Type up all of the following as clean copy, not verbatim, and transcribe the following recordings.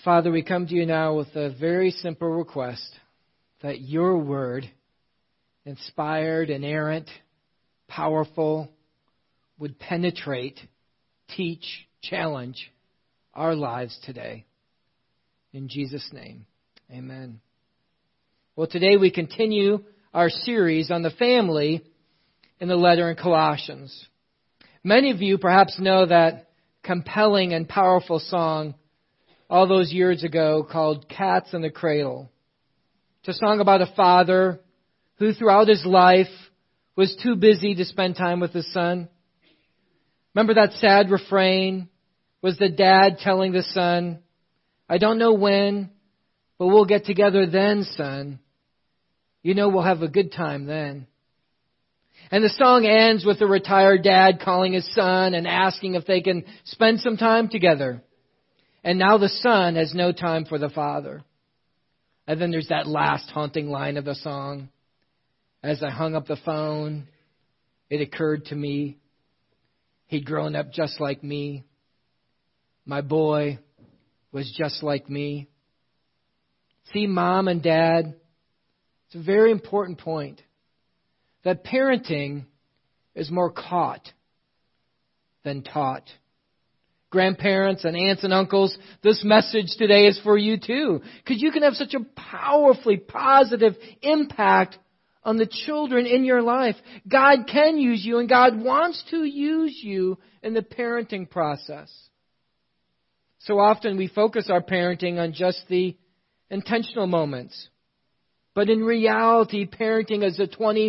Father, we come to you now with a very simple request that your word, inspired, inerrant, powerful, would penetrate, teach, challenge our lives today. In Jesus' name, amen. Well, today we continue our series on the family in the letter in Colossians. Many of you perhaps know that compelling and powerful song all those years ago called Cats in the Cradle. It's a song about a father who throughout his life was too busy to spend time with his son. Remember that sad refrain? Was the dad telling the son, I don't know when, but we'll get together then, son. You know we'll have a good time then. And the song ends with the retired dad calling his son and asking if they can spend some time together. And now the son has no time for the father. And then there's that last haunting line of the song. As I hung up the phone, it occurred to me, he'd grown up just like me. My boy was just like me. See, Mom and Dad, it's a very important point that parenting is more caught than taught. Grandparents and aunts and uncles, this message today is for you too. Because you can have such a powerfully positive impact on the children in your life. God can use you and God wants to use you in the parenting process. So often we focus our parenting on just the intentional moments. But in reality, parenting is a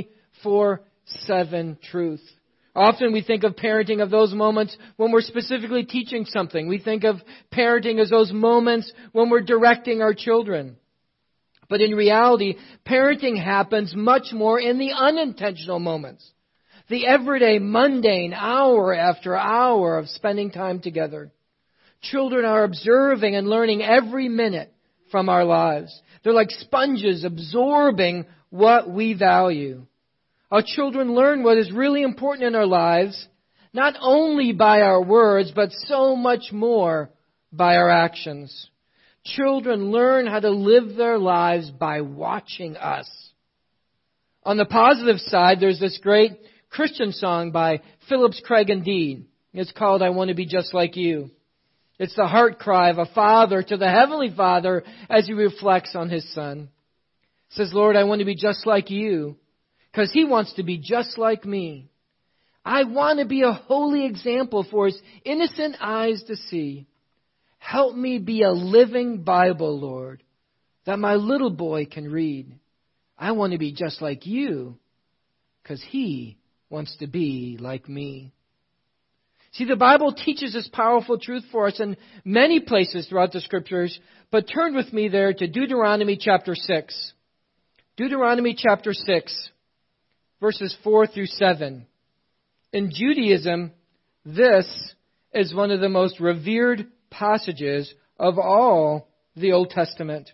24/7 truth. Often we think of parenting of those moments when we're specifically teaching something. We think of parenting as those moments when we're directing our children. But in reality, parenting happens much more in the unintentional moments. The everyday, mundane, hour after hour of spending time together. Children are observing and learning every minute from our lives. They're like sponges absorbing what we value. Our children learn what is really important in our lives, not only by our words, but so much more by our actions. Children learn how to live their lives by watching us. On the positive side, there's this great Christian song by Phillips, Craig and Dean. It's called I Want to Be Just Like You. It's the heart cry of a father to the Heavenly Father as he reflects on his son. It says, Lord, I want to be just like you. Because He wants to be just like me. I want to be a holy example for His innocent eyes to see. Help me be a living Bible, Lord, that my little boy can read. I want to be just like you, because He wants to be like me. See, the Bible teaches this powerful truth for us in many places throughout the Scriptures, but turn with me there to Deuteronomy chapter 6. Deuteronomy chapter 6. Verses 4 through 7. In Judaism, this is one of the most revered passages of all the Old Testament.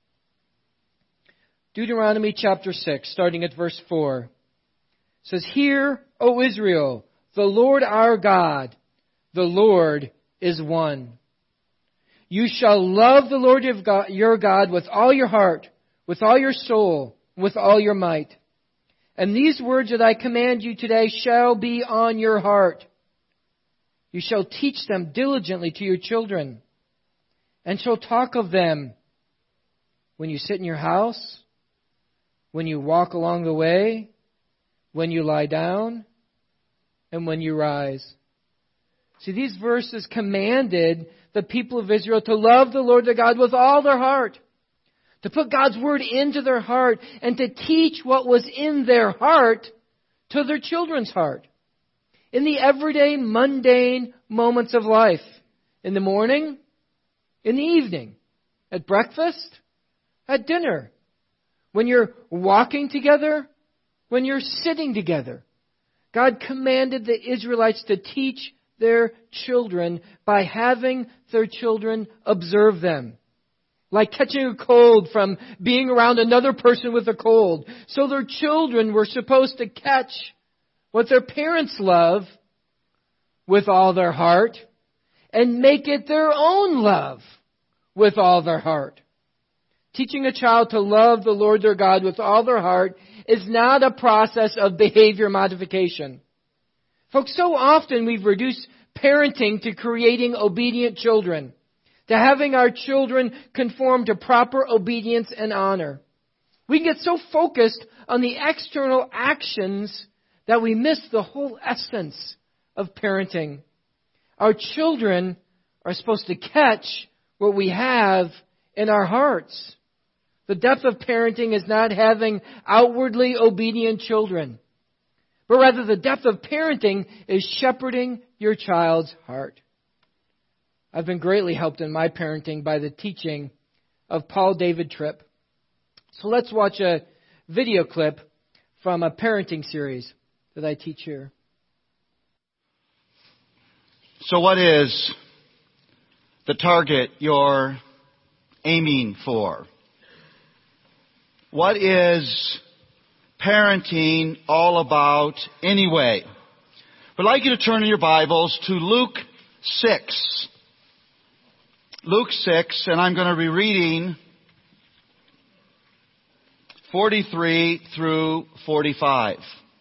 Deuteronomy chapter 6, starting at verse 4, says, Hear, O Israel, the Lord our God, the Lord is one. You shall love the Lord your God with all your heart, with all your soul, with all your might. And these words that I command you today shall be on your heart. You shall teach them diligently to your children, and shall talk of them when you sit in your house, when you walk along the way, when you lie down, and when you rise. See, these verses commanded the people of Israel to love the Lord their God with all their heart. To put God's Word into their heart and to teach what was in their heart to their children's heart. In the everyday, mundane moments of life. In the morning, in the evening, at breakfast, at dinner. When you're walking together, when you're sitting together. God commanded the Israelites to teach their children by having their children observe them. Like catching a cold from being around another person with a cold. So their children were supposed to catch what their parents love with all their heart and make it their own love with all their heart. Teaching a child to love the Lord their God with all their heart is not a process of behavior modification. Folks, so often we've reduced parenting to creating obedient children, to having our children conform to proper obedience and honor. We can get so focused on the external actions that we miss the whole essence of parenting. Our children are supposed to catch what we have in our hearts. The depth of parenting is not having outwardly obedient children, but rather the depth of parenting is shepherding your child's heart. I've been greatly helped in my parenting by the teaching of Paul David Tripp. So let's watch a video clip from a parenting series that I teach here. So what is the target you're aiming for? What is parenting all about anyway? I'd like you to turn in your Bibles to Luke 6. Luke 6, and I'm going to be reading 43 through 45.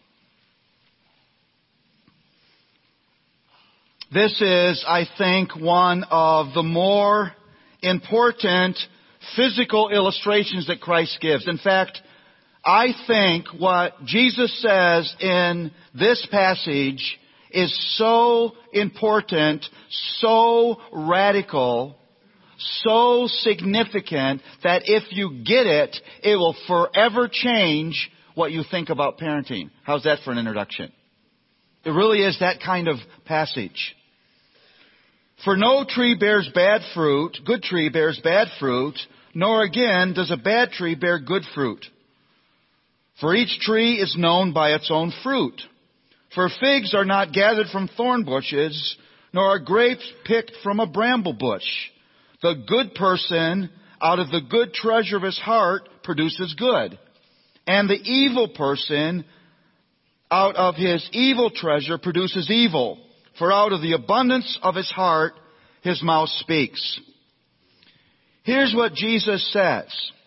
This is, I think, one of the more important physical illustrations that Christ gives. In fact, I think what Jesus says in this passage is so important, so radical, so significant that if you get it, it will forever change what you think about parenting. How's that for an introduction? It really is that kind of passage. For no tree bears bad fruit, good tree bears bad fruit, nor again does a bad tree bear good fruit. For each tree is known by its own fruit. For figs are not gathered from thorn bushes, nor are grapes picked from a bramble bush. The good person out of the good treasure of his heart produces good. And the evil person out of his evil treasure produces evil. For out of the abundance of his heart, his mouth speaks. Here's what Jesus says,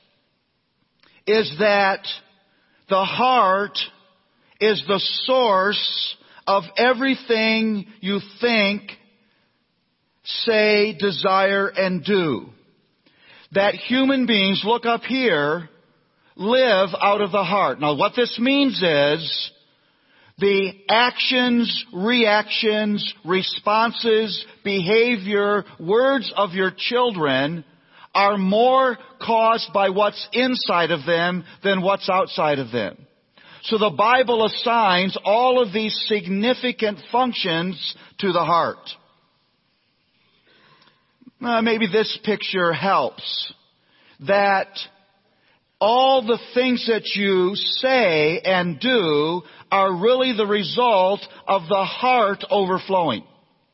is that the heart is the source of everything you think, say, desire, and do. That human beings, look up here, live out of the heart. Now what this means is, the actions, reactions, responses, behavior, words of your children are more caused by what's inside of them than what's outside of them. So the Bible assigns all of these significant functions to the heart. Maybe this picture helps. That all the things that you say and do are really the result of the heart overflowing.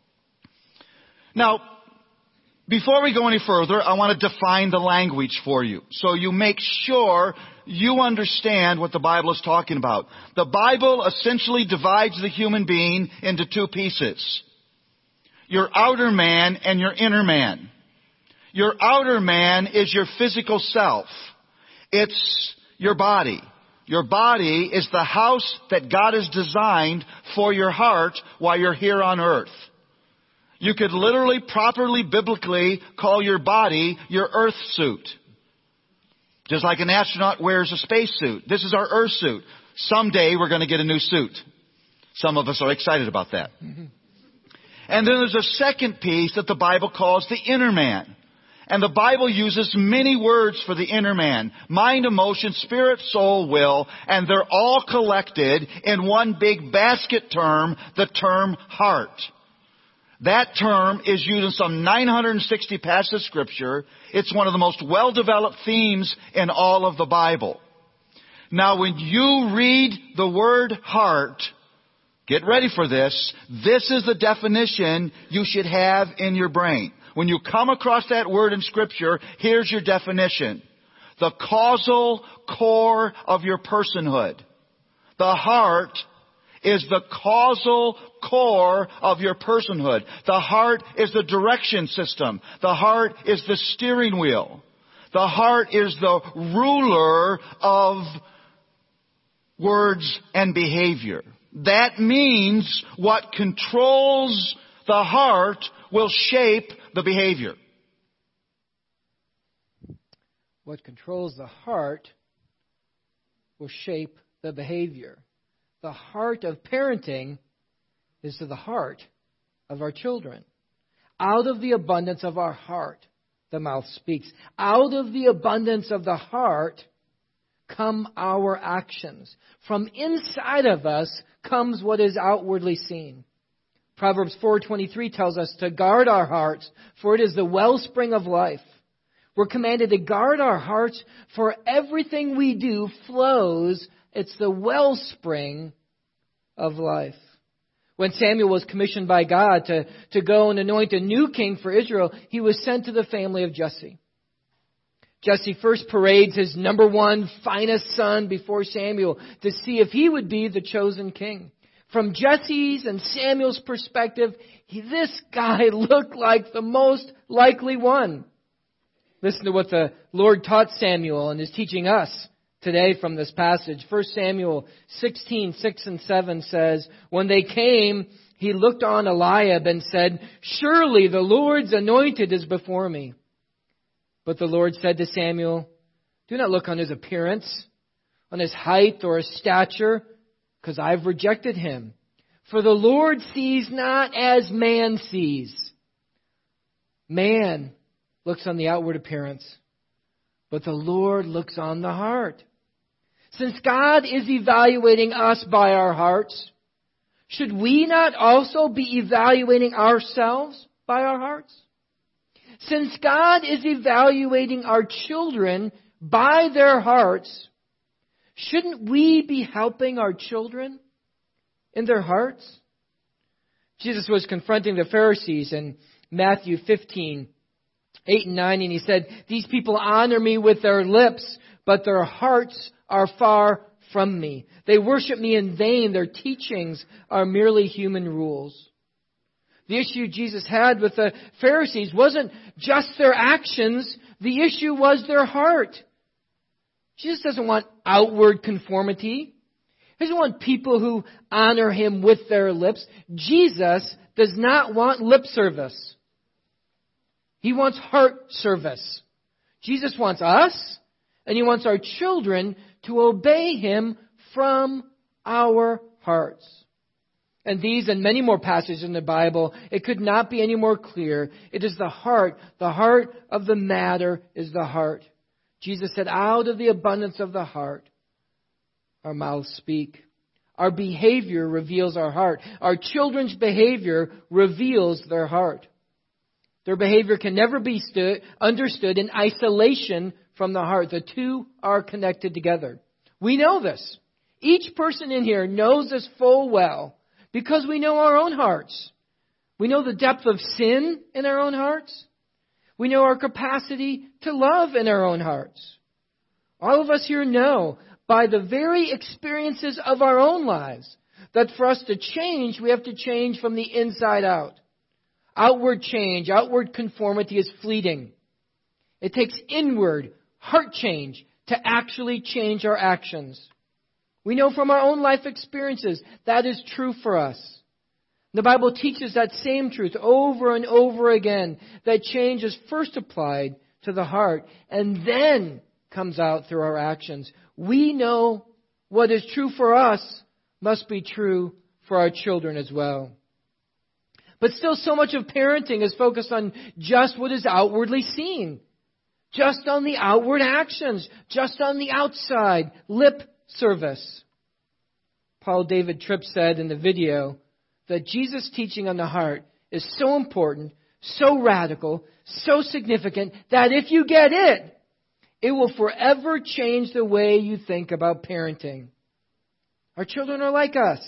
Now, before we go any further, I want to define the language for you, so you make sure you understand what the Bible is talking about. The Bible essentially divides the human being into two pieces. Your outer man and your inner man. Your outer man is your physical self. It's your body. Your body is the house that God has designed for your heart while you're here on earth. You could literally, properly, biblically call your body your earth suit. Just like an astronaut wears a space suit. This is our earth suit. Someday we're going to get a new suit. Some of us are excited about that. Mm-hmm. And then there's a second piece that the Bible calls the inner man. And the Bible uses many words for the inner man. Mind, emotion, spirit, soul, will. And they're all collected in one big basket term, the term heart. That term is used in some 960 passages of Scripture. It's one of the most well-developed themes in all of the Bible. Now, when you read the word heart, get ready for this. This is the definition you should have in your brain. When you come across that word in Scripture, here's your definition. The causal core of your personhood. The heart is the causal core of your personhood. The heart is the direction system. The heart is the steering wheel. The heart is the ruler of words and behavior. That means what controls the heart will shape the behavior. What controls the heart will shape the behavior. The heart of parenting is to the heart of our children. Out of the abundance of our heart, the mouth speaks. Out of the abundance of the heart come our actions. From inside of us comes what is outwardly seen. Proverbs 4:23 tells us to guard our hearts, for it is the wellspring of life. We're commanded to guard our hearts, for everything we do flows. It's the wellspring of life. When Samuel was commissioned by God to go and anoint a new king for Israel, he was sent to the family of Jesse. Jesse first parades his number one finest son before Samuel to see if he would be the chosen king. From Jesse's and Samuel's perspective, this guy looked like the most likely one. Listen to what the Lord taught Samuel and is teaching us today from this passage. 1 Samuel 16:6-7 says, when they came, he looked on Eliab and said, surely the Lord's anointed is before me. But the Lord said to Samuel, do not look on his appearance, on his height or his stature, because I've rejected him. For the Lord sees not as man sees. Man looks on the outward appearance, but the Lord looks on the heart. Since God is evaluating us by our hearts, should we not also be evaluating ourselves by our hearts? Since God is evaluating our children by their hearts, shouldn't we be helping our children in their hearts? Jesus was confronting the Pharisees in Matthew 15:8-9, and he said, these people honor me with their lips, but their hearts are far from me. They worship me in vain. Their teachings are merely human rules. The issue Jesus had with the Pharisees wasn't just their actions. The issue was their heart. Jesus doesn't want outward conformity. He doesn't want people who honor him with their lips. Jesus does not want lip service. He wants heart service. Jesus wants us, and he wants our children to obey him from our hearts. And these and many more passages in the Bible, it could not be any more clear. It is the heart. The heart of the matter is the heart. Jesus said, out of the abundance of the heart, our mouths speak. Our behavior reveals our heart. Our children's behavior reveals their heart. Their behavior can never be understood in isolation from the heart. The two are connected together. We know this. Each person in here knows this full well because we know our own hearts. We know the depth of sin in our own hearts. We know our capacity to love in our own hearts. All of us here know by the very experiences of our own lives that for us to change, we have to change from the inside out. Outward change, outward conformity is fleeting. It takes inward heart change to actually change our actions. We know from our own life experiences that is true for us. The Bible teaches that same truth over and over again, that change is first applied to the heart and then comes out through our actions. We know what is true for us must be true for our children as well. But still, so much of parenting is focused on just what is outwardly seen. Just on the outward actions. Just on the outside. Lip service. Paul David Tripp said in the video that Jesus' teaching on the heart is so important, so radical, so significant, that if you get it, it will forever change the way you think about parenting. Our children are like us.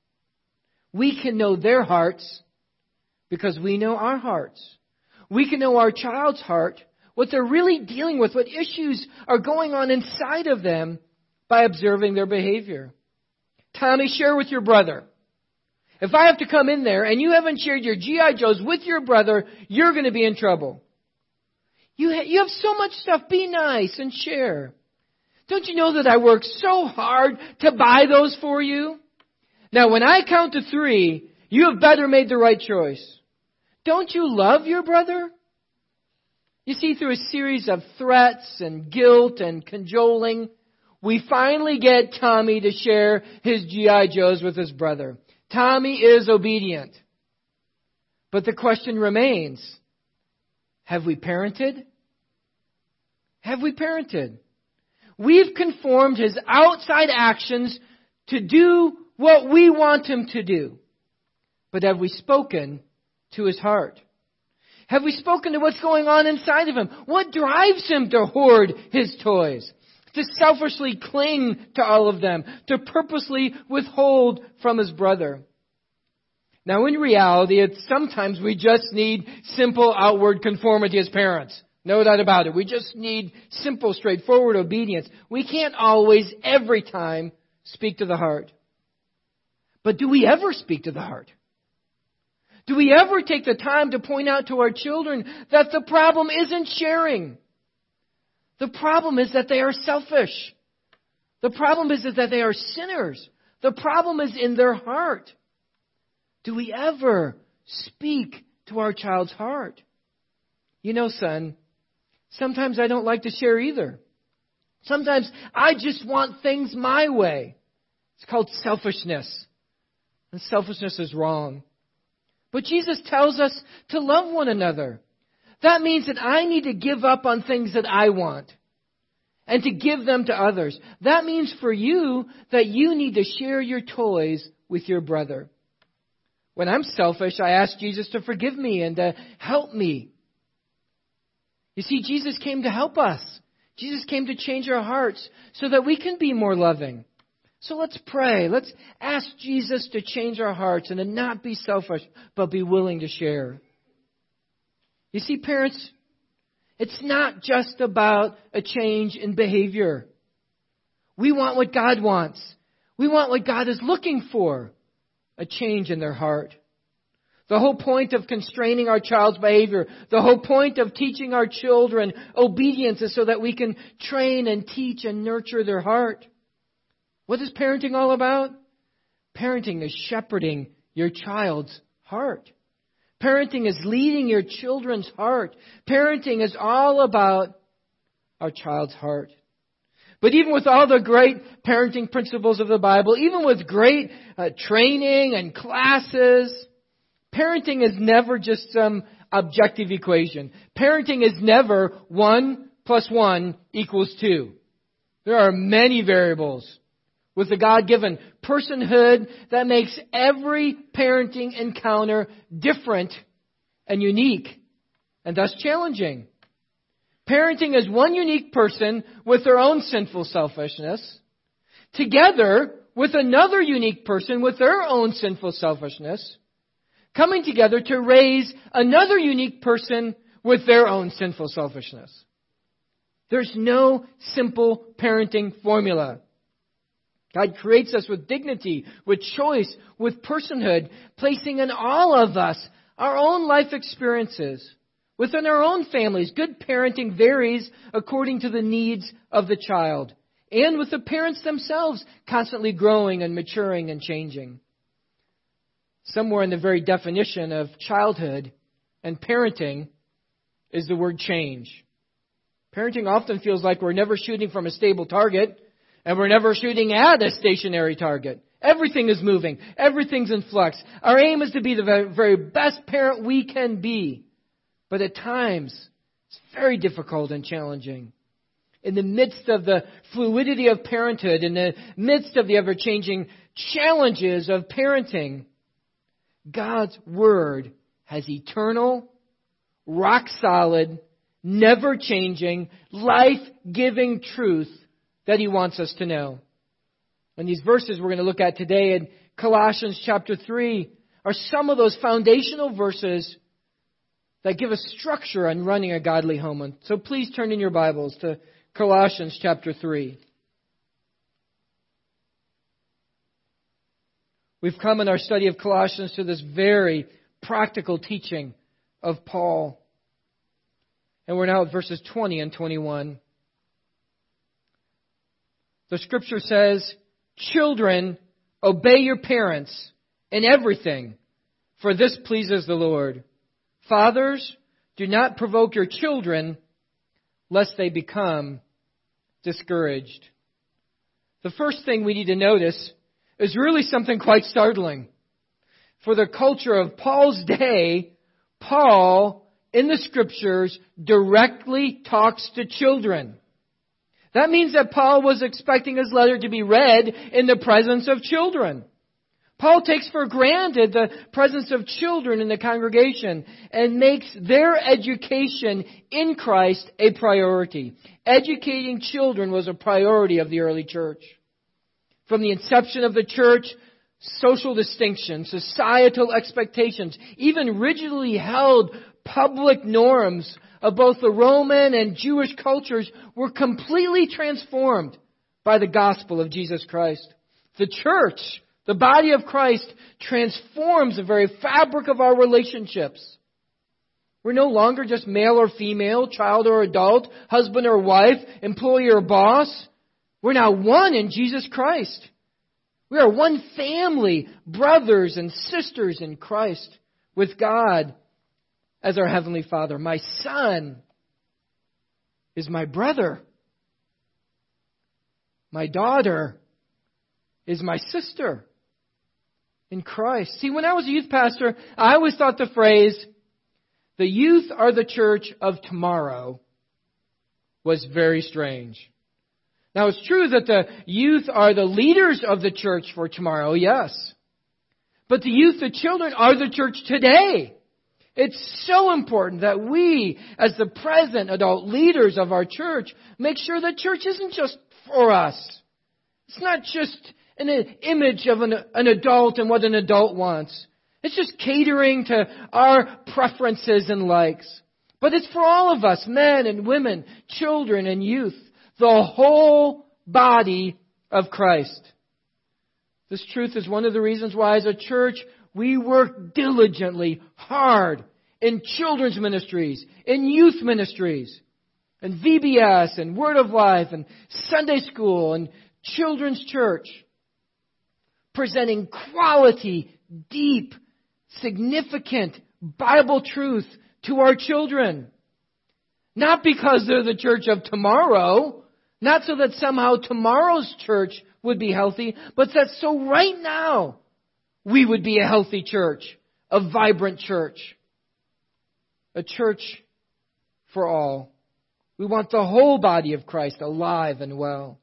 We can know their hearts because we know our hearts. We can know our child's heart, what they're really dealing with, what issues are going on inside of them by observing their behavior. Tommy, share with your brother. If I have to come in there and you haven't shared your G.I. Joes with your brother, you're going to be in trouble. You have so much stuff. Be nice and share. Don't you know that I work so hard to buy those for you? Now, when I count to 3, you have better made the right choice. Don't you love your brother? You see, through a series of threats and guilt and cajoling, we finally get Tommy to share his G.I. Joes with his brother. Tommy is obedient. But the question remains, have we parented? Have we parented? We've conformed his outside actions to do what we want him to do. But have we spoken to his heart? Have we spoken to what's going on inside of him? What drives him to hoard his toys? To selfishly cling to all of them? To purposely withhold from his brother? Now, in reality, sometimes we just need simple outward conformity as parents. No doubt about it. We just need simple, straightforward obedience. We can't always, every time, speak to the heart. But do we ever speak to the heart? Do we ever take the time to point out to our children that the problem isn't sharing? The problem is that they are selfish. The problem is that they are sinners. The problem is in their heart. Do we ever speak to our child's heart? You know, son, sometimes I don't like to share either. Sometimes I just want things my way. It's called selfishness. And selfishness is wrong. But Jesus tells us to love one another. That means that I need to give up on things that I want and to give them to others. That means for you that you need to share your toys with your brother. When I'm selfish, I ask Jesus to forgive me and to help me. You see, Jesus came to help us. Jesus came to change our hearts so that we can be more loving. So let's pray. Let's ask Jesus to change our hearts and to not be selfish, but be willing to share. You see, parents, it's not just about a change in behavior. We want what God wants. We want what God is looking for, a change in their heart. The whole point of constraining our child's behavior, the whole point of teaching our children obedience is so that we can train and teach and nurture their heart. What is parenting all about? Parenting is shepherding your child's heart. Parenting is leading your children's heart. Parenting is all about our child's heart. But even with all the great parenting principles of the Bible, even with great training and classes, parenting is never just some objective equation. Parenting is never 1 + 1 = 2. There are many variables with the God-given personhood that makes every parenting encounter different and unique, and thus challenging. Parenting is one unique person with their own sinful selfishness, together with another unique person with their own sinful selfishness, coming together to raise another unique person with their own sinful selfishness. There's no simple parenting formula. God creates us with dignity, with choice, with personhood, placing in all of us our own life experiences. Within our own families, good parenting varies according to the needs of the child, and with the parents themselves constantly growing and maturing and changing. Somewhere in the very definition of childhood and parenting is the word change. Parenting often feels like we're never shooting from a stable target, and we're never shooting at a stationary target. Everything is moving. Everything's in flux. Our aim is to be the very best parent we can be. But at times, it's very difficult and challenging. In the midst of the fluidity of parenthood, in the midst of the ever-changing challenges of parenting, God's Word has eternal, rock-solid, never-changing, life-giving truth that He wants us to know. And these verses we're going to look at today in Colossians chapter 3 are some of those foundational verses that give us structure on running a godly home. And so please turn in your Bibles to Colossians chapter 3. We've come in our study of Colossians to this very practical teaching of Paul. And we're now at verses 20 and 21. The Scripture says, "Children, obey your parents in everything, for this pleases the Lord. Fathers, do not provoke your children, lest they become discouraged." The first thing we need to notice is really something quite startling. For the culture of Paul's day, Paul, in the Scriptures, directly talks to children. That means that Paul was expecting his letter to be read in the presence of children. Paul takes for granted the presence of children in the congregation and makes their education in Christ a priority. Educating children was a priority of the early church. From the inception of the church, social distinctions, societal expectations, even rigidly held public norms of both the Roman and Jewish cultures were completely transformed by the gospel of Jesus Christ. The church, the body of Christ, transforms the very fabric of our relationships. We're no longer just male or female, child or adult, husband or wife, employee or boss. We're now one in Jesus Christ. We are one family, brothers and sisters in Christ, with God as our Heavenly Father. My son is my brother. My daughter is my sister in Christ. See, when I was a youth pastor, I always thought the phrase, "the youth are the church of tomorrow," was very strange. Now, it's true that the youth are the leaders of the church for tomorrow, yes. But the youth, the children, are the church today. It's so important that we, as the present adult leaders of our church, make sure that church isn't just for us. It's not just an image of an adult and what an adult wants. It's just catering to our preferences and likes. But it's for all of us, men and women, children and youth. The whole body of Christ. This truth is one of the reasons why, as a church, we work diligently, hard, in children's ministries, in youth ministries, in VBS, and Word of Life, and Sunday School, and Children's Church, presenting quality, deep, significant Bible truth to our children. Not because they're the church of tomorrow, not so that somehow tomorrow's church would be healthy, but that so right now we would be a healthy church, a vibrant church, a church for all. We want the whole body of Christ alive and well.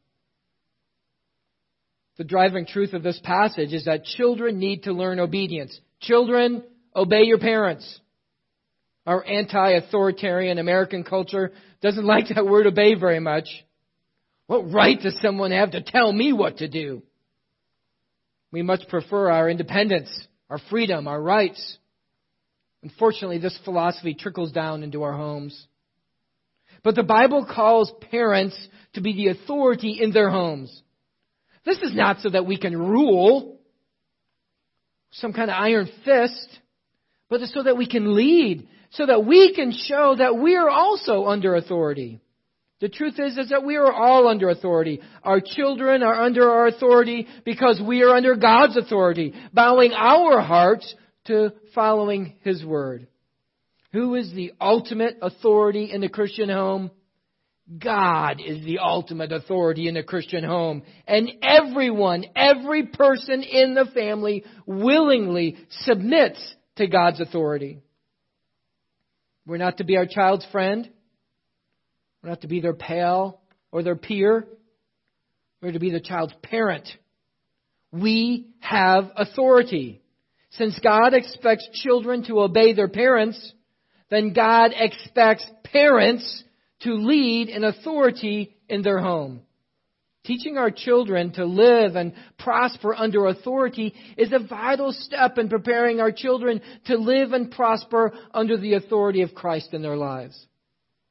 The driving truth of this passage is that children need to learn obedience. Children, obey your parents. Our anti-authoritarian American culture doesn't like that word obey very much. What right does someone have to tell me what to do? We much prefer our independence, our freedom, our rights. Unfortunately, this philosophy trickles down into our homes. But the Bible calls parents to be the authority in their homes. This is not so that we can rule some kind of iron fist, but it's so that we can lead, so that we can show that we are also under authority. The truth is that we are all under authority. Our children are under our authority because we are under God's authority, bowing our hearts to following His Word. Who is the ultimate authority in the Christian home? God is the ultimate authority in the Christian home. And everyone, every person in the family willingly submits to God's authority. We're not to be our child's friend. We're not to be their pal or their peer. We're to be the child's parent. We have authority. Since God expects children to obey their parents, then God expects parents to lead in authority in their home. Teaching our children to live and prosper under authority is a vital step in preparing our children to live and prosper under the authority of Christ in their lives.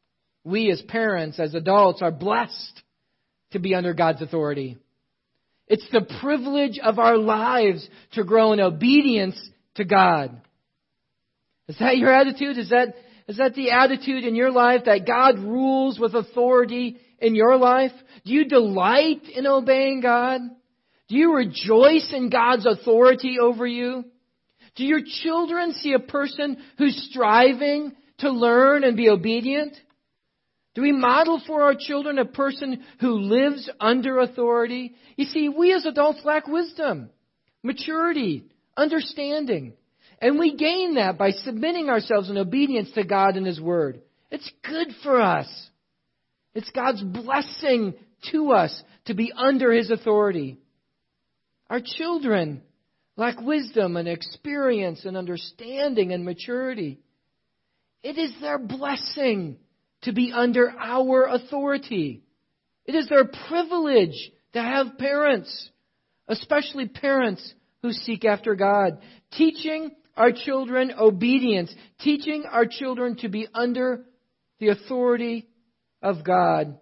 We as parents, as adults, are blessed to be under God's authority. It's the privilege of our lives to grow in obedience to God. Is that your attitude? Is that the attitude in your life, that God rules with authority in your life? Do you delight in obeying God? Do you rejoice in God's authority over you? Do your children see a person who's striving to learn and be obedient? Do we model for our children a person who lives under authority? You see, we as adults lack wisdom, maturity, understanding. And we gain that by submitting ourselves in obedience to God and His Word. It's good for us. It's God's blessing to us to be under His authority. Our children lack wisdom and experience and understanding and maturity. It is their blessing to be under our authority. It is their privilege to have parents, especially parents who seek after God. Teaching our children obedience, teaching our children to be under the authority of God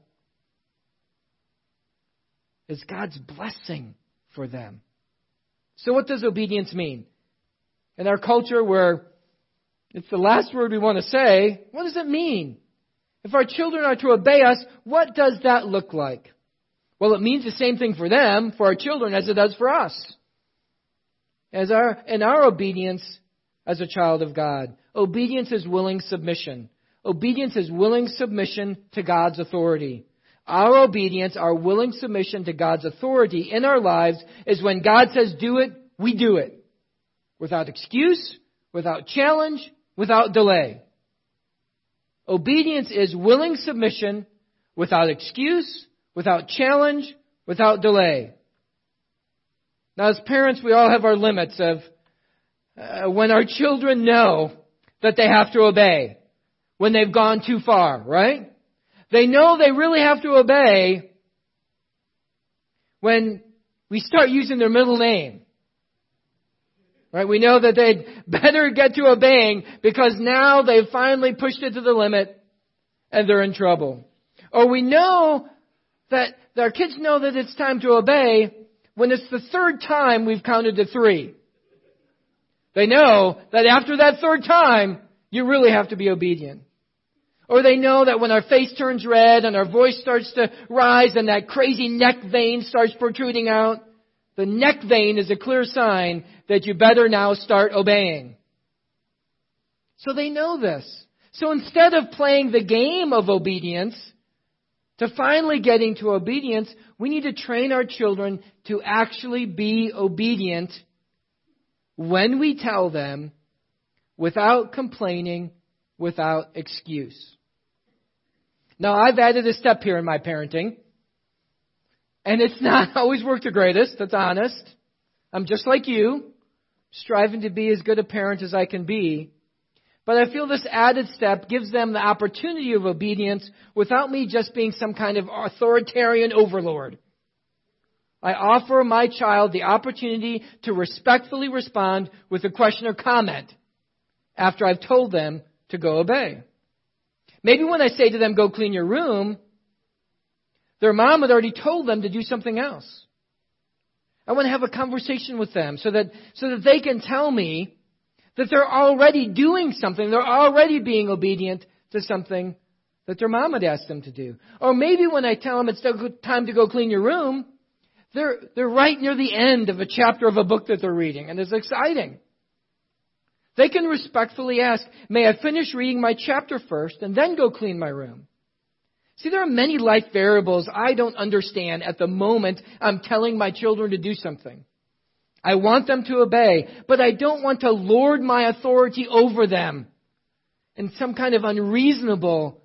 is God's blessing for them. So what does obedience mean? In our culture where it's the last word we want to say, what does it mean? If our children are to obey us, what does that look like? Well, it means the same thing for them, for our children, as it does for us. In our obedience as a child of God. Obedience is willing submission. Obedience is willing submission to God's authority. Our obedience, our willing submission to God's authority in our lives is when God says do it, we do it. Without excuse, without challenge, without delay. Obedience is willing submission without excuse, without challenge, without delay. Now, as parents, we all have our limits of when our children know that they have to obey, when they've gone too far, right? They know they really have to obey when we start using their middle name. Right? We know that they'd better get to obeying because now they've finally pushed it to the limit and they're in trouble. Or we know that our kids know that it's time to obey when it's the third time we've counted to 3. They know that after that third time, you really have to be obedient. Or they know that when our face turns red and our voice starts to rise and that crazy neck vein starts protruding out, the neck vein is a clear sign that you better now start obeying. So they know this. So instead of playing the game of obedience, to finally getting to obedience, we need to train our children to actually be obedient when we tell them, without complaining, without excuse. Now, I've added a step here in my parenting, and it's not always worked the greatest, that's honest. I'm just like you, striving to be as good a parent as I can be. But I feel this added step gives them the opportunity of obedience without me just being some kind of authoritarian overlord. I offer my child the opportunity to respectfully respond with a question or comment after I've told them to go obey. Maybe when I say to them, go clean your room, their mom had already told them to do something else. I want to have a conversation with them so that they can tell me that they're already doing something. They're already being obedient to something that their mom had asked them to do. Or maybe when I tell them it's time to go clean your room, they're right near the end of a chapter of a book that they're reading, and it's exciting. They can respectfully ask, may I finish reading my chapter first and then go clean my room? See, there are many life variables I don't understand at the moment I'm telling my children to do something. I want them to obey, but I don't want to lord my authority over them in some kind of unreasonable,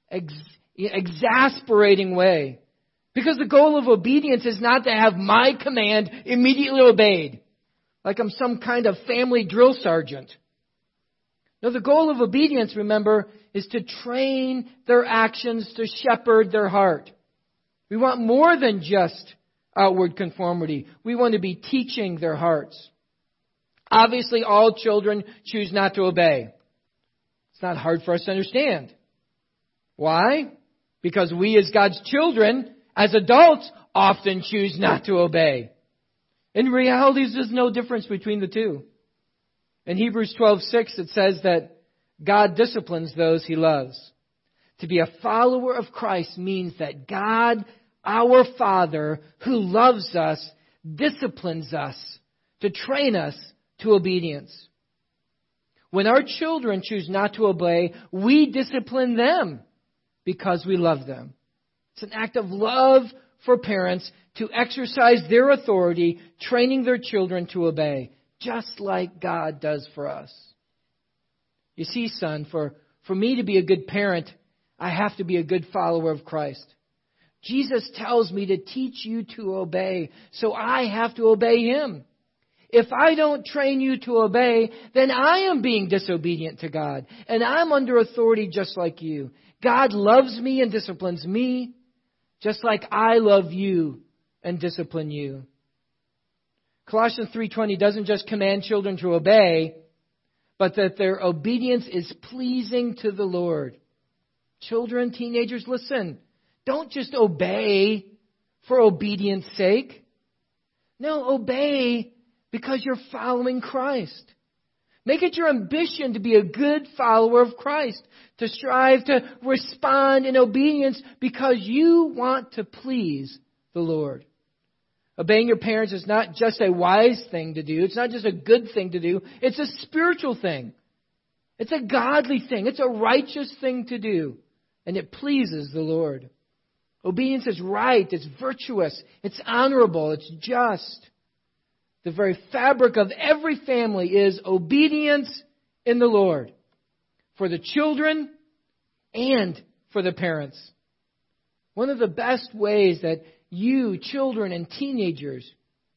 exasperating way. Because the goal of obedience is not to have my command immediately obeyed, like I'm some kind of family drill sergeant. No, the goal of obedience, remember, is to train their actions to shepherd their heart. We want more than just outward conformity. We want to be teaching their hearts. Obviously, all children choose not to obey. It's not hard for us to understand. Why? Because we as God's children, as adults, often choose not to obey. In reality, there's no difference between the two. In Hebrews 12:6, it says that God disciplines those He loves. To be a follower of Christ means that God, our Father, who loves us, disciplines us to train us to obedience. When our children choose not to obey, we discipline them because we love them. It's an act of love for parents to exercise their authority, training their children to obey, just like God does for us. You see, son, for me to be a good parent, I have to be a good follower of Christ. Jesus tells me to teach you to obey, so I have to obey Him. If I don't train you to obey, then I am being disobedient to God, and I'm under authority just like you. God loves me and disciplines me, just like I love you and discipline you. Colossians 3:20 doesn't just command children to obey, but that their obedience is pleasing to the Lord. Children, teenagers, listen. Don't just obey for obedience sake. No, obey because you're following Christ. Make it your ambition to be a good follower of Christ, to strive to respond in obedience because you want to please the Lord. Obeying your parents is not just a wise thing to do. It's not just a good thing to do. It's a spiritual thing. It's a godly thing. It's a righteous thing to do. And it pleases the Lord. Obedience is right. It's virtuous. It's honorable. It's just. The very fabric of every family is obedience in the Lord. For the children and for the parents. One of the best ways that you, children and teenagers,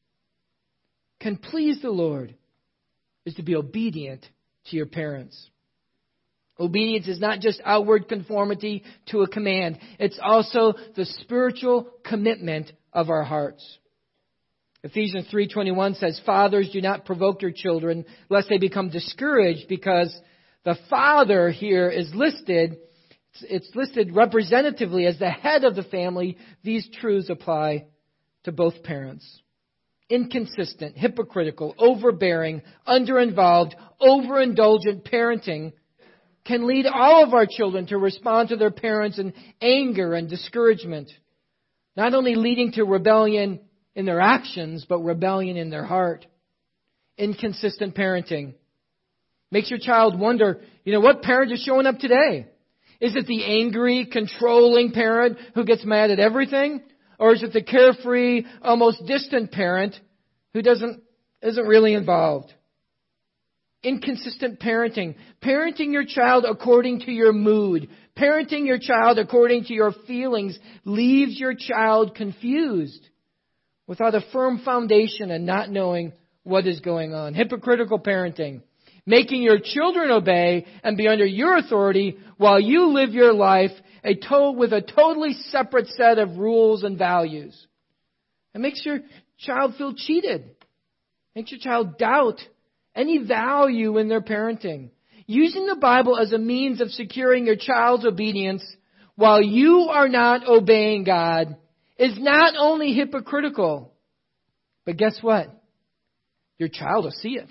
can please the Lord is to be obedient to your parents. Obedience is not just outward conformity to a command. It's also the spiritual commitment of our hearts. Ephesians 3:21 says, "Fathers, do not provoke your children, lest they become discouraged," because the father here is listed. It's listed representatively as the head of the family. These truths apply to both parents. Inconsistent, hypocritical, overbearing, underinvolved, overindulgent parenting can lead all of our children to respond to their parents in anger and discouragement, not only leading to rebellion in their actions, but rebellion in their heart. Inconsistent parenting makes your child wonder, what parent is showing up today? Is it the angry, controlling parent who gets mad at everything? Or is it the carefree, almost distant parent who isn't really involved? Inconsistent parenting. Parenting your child according to your mood. Parenting your child according to your feelings leaves your child confused, without a firm foundation and not knowing what is going on. Hypocritical parenting. Making your children obey and be under your authority while you live your life with a totally separate set of rules and values. It makes your child feel cheated. Makes your child doubt any value in their parenting. Using the Bible as a means of securing your child's obedience while you are not obeying God is not only hypocritical, but guess what? Your child will see it.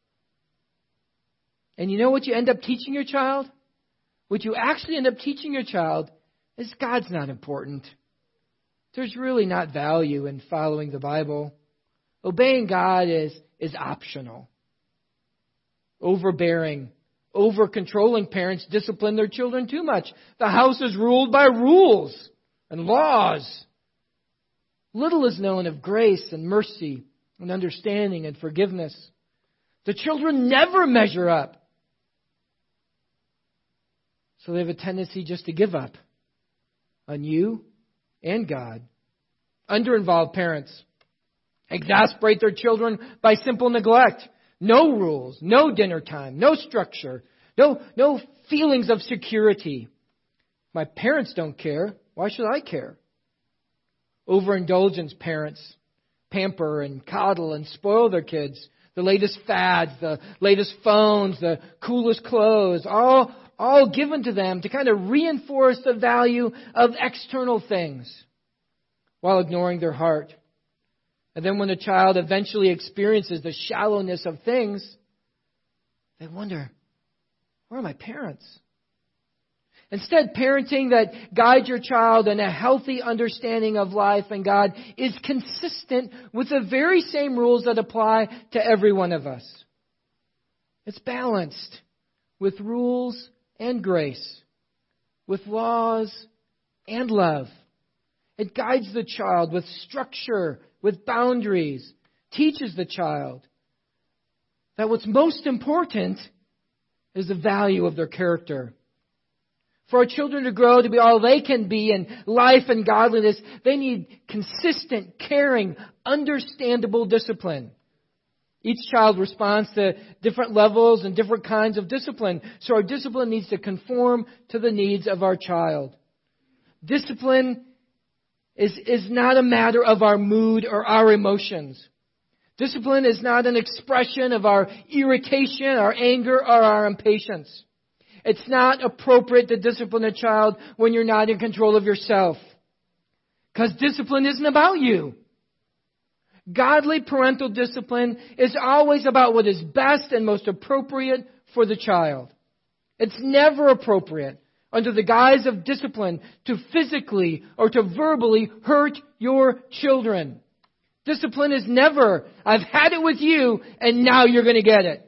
And you know what you end up teaching your child? What you actually end up teaching your child is God's not important. There's really not value in following the Bible. Obeying God is optional. Overbearing, over-controlling parents discipline their children too much. The house is ruled by rules and laws. Little is known of grace and mercy and understanding and forgiveness. The children never measure up. So they have a tendency just to give up on you and God. Underinvolved parents exasperate their children by simple neglect. No rules, no dinner time, no structure, no feelings of security. My parents don't care. Why should I care? Overindulgence parents pamper and coddle and spoil their kids. The latest fads, the latest phones, the coolest clothes, all given to them to kind of reinforce the value of external things while ignoring their heart. And then when a child eventually experiences the shallowness of things, they wonder, where are my parents? Instead, parenting that guides your child in a healthy understanding of life and God is consistent with the very same rules that apply to every one of us. It's balanced with rules and grace, with laws and love. It guides the child with structure, with boundaries, teaches the child that what's most important is the value of their character. For our children to grow to be all they can be in life and godliness, they need consistent, caring, understandable discipline. Each child responds to different levels and different kinds of discipline. So our discipline needs to conform to the needs of our child. Discipline is not a matter of our mood or our emotions. Discipline is not an expression of our irritation, our anger, or our impatience. It's not appropriate to discipline a child when you're not in control of yourself. Because discipline isn't about you. Godly parental discipline is always about what is best and most appropriate for the child. It's never appropriate under the guise of discipline to physically or to verbally hurt your children. Discipline is never, I've had it with you and now you're going to get it.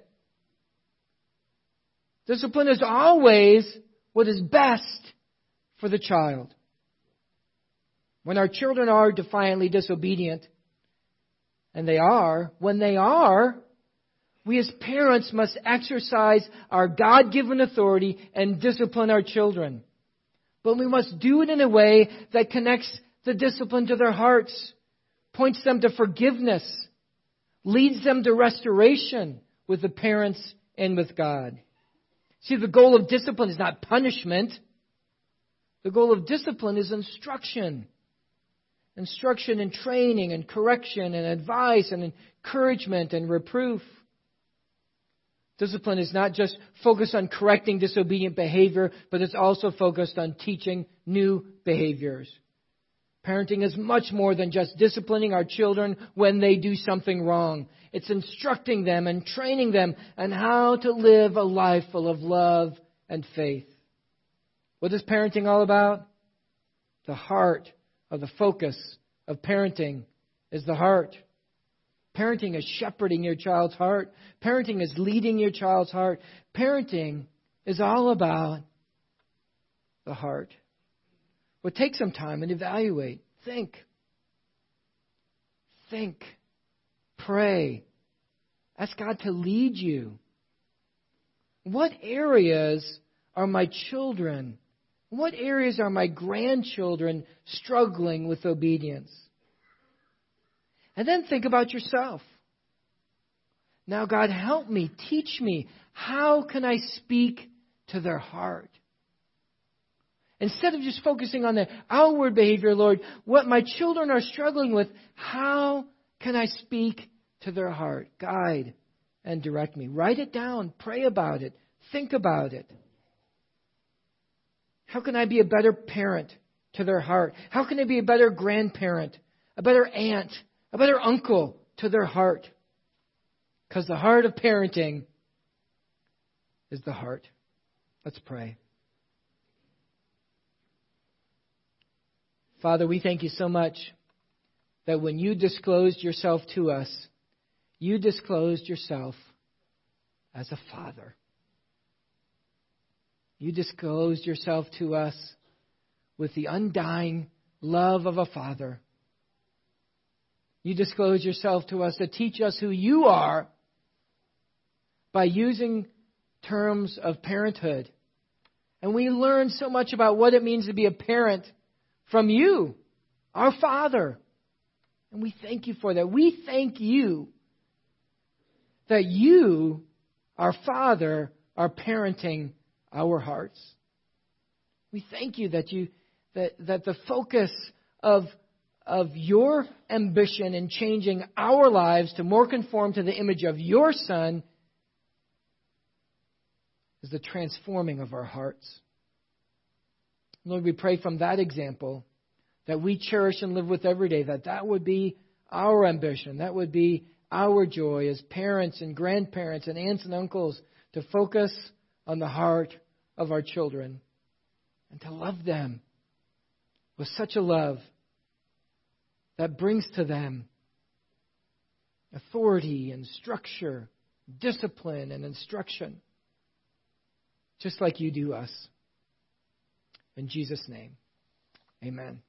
Discipline is always what is best for the child. When our children are defiantly disobedient, and when they are, we as parents must exercise our God-given authority and discipline our children. But we must do it in a way that connects the discipline to their hearts, points them to forgiveness, leads them to restoration with the parents and with God. See, the goal of discipline is not punishment. The goal of discipline is instruction. Instruction and training and correction and advice and encouragement and reproof. Discipline is not just focused on correcting disobedient behavior, but it's also focused on teaching new behaviors. Parenting is much more than just disciplining our children when they do something wrong. It's instructing them and training them on how to live a life full of love and faith. What is parenting all about? The heart of the focus of parenting is the heart. Parenting is shepherding your child's heart. Parenting is leading your child's heart. Parenting is all about the heart. Well, take some time and evaluate. Think. Pray. Ask God to lead you. What areas are my children? What areas are my grandchildren struggling with obedience? And then think about yourself. Now, God, help me, teach me. How can I speak to their heart? Instead of just focusing on the outward behavior, Lord, what my children are struggling with, how can I speak to their heart? Guide and direct me. Write it down. Pray about it. Think about it. How can I be a better parent to their heart? How can I be a better grandparent, a better aunt, a better uncle to their heart? Because the heart of parenting is the heart. Let's pray. Father, we thank you so much that when you disclosed yourself to us, you disclosed yourself as a father. You disclosed yourself to us with the undying love of a father. You disclosed yourself to us to teach us who you are by using terms of parenthood. And we learn so much about what it means to be a parent from you, our Father. And we thank you for that. We thank you that you, our Father, are parenting our hearts. We thank you that the focus of your ambition in changing our lives to more conform to the image of your Son is the transforming of our hearts. Lord, we pray from that example that we cherish and live with every day, that would be our ambition. That would be our joy as parents and grandparents and aunts and uncles, to focus on the heart of our children and to love them with such a love that brings to them authority and structure, discipline and instruction, just like you do us. In Jesus' name, amen.